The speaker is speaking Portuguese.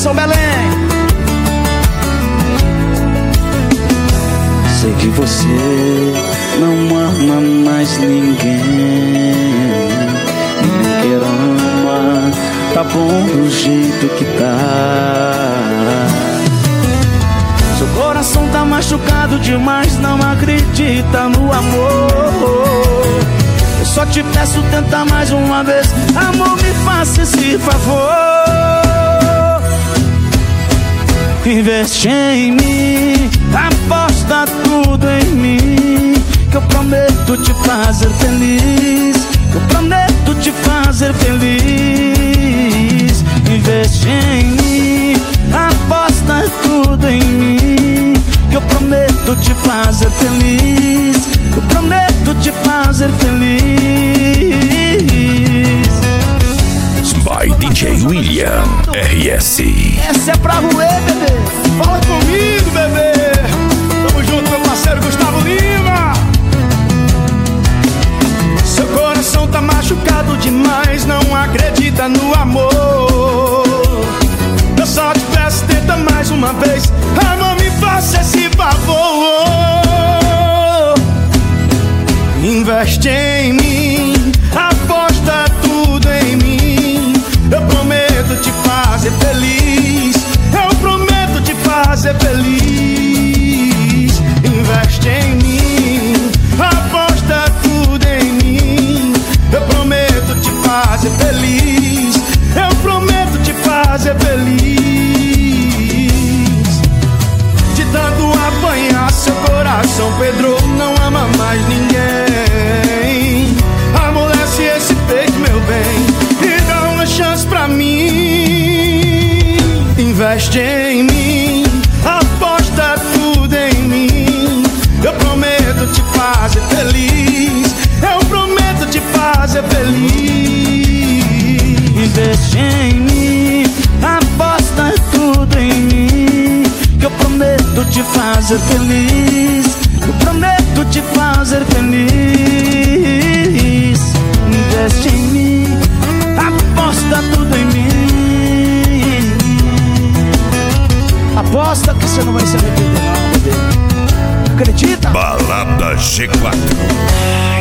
São Belém. Sei que você não ama mais ninguém, e nem quer amar, tá bom do jeito que tá. Seu coração tá machucado demais, não acredita no amor. Eu só te peço, tenta mais uma vez, amor, me faça esse favor. Investe em mim, aposta tudo em mim, que eu prometo te fazer feliz, que eu prometo te fazer feliz. Investe em mim, aposta tudo em mim, que eu prometo te fazer feliz, que eu prometo te fazer feliz. By DJ William RS. Essa é pra roer, bebê. Fala comigo, bebê. Tamo junto, meu parceiro Gustavo Lima. Seu coração tá machucado demais, não acredita no amor. Eu só te peço, tenta mais uma vez, amor, me faça esse favor. Investe em mim, aposta tudo em mim, eu prometo te fazer feliz, eu prometo te fazer feliz. Investe em mim, aposta tudo em mim, eu prometo te fazer feliz, eu prometo te fazer feliz. De tanto apanhar, seu coração Pedro não ama mais ninguém. Amolece esse peito, meu bem, e dá uma chance pra mim. Investe em mim, aposta tudo em mim, eu prometo te fazer feliz, eu prometo te fazer feliz. Investe em mim, aposta tudo em mim, que eu prometo te fazer feliz, eu prometo te fazer feliz. Investe em mim, aposta tudo em mim, aposta que você não vai se arrepender não, bebê. Acredita? Balada G4.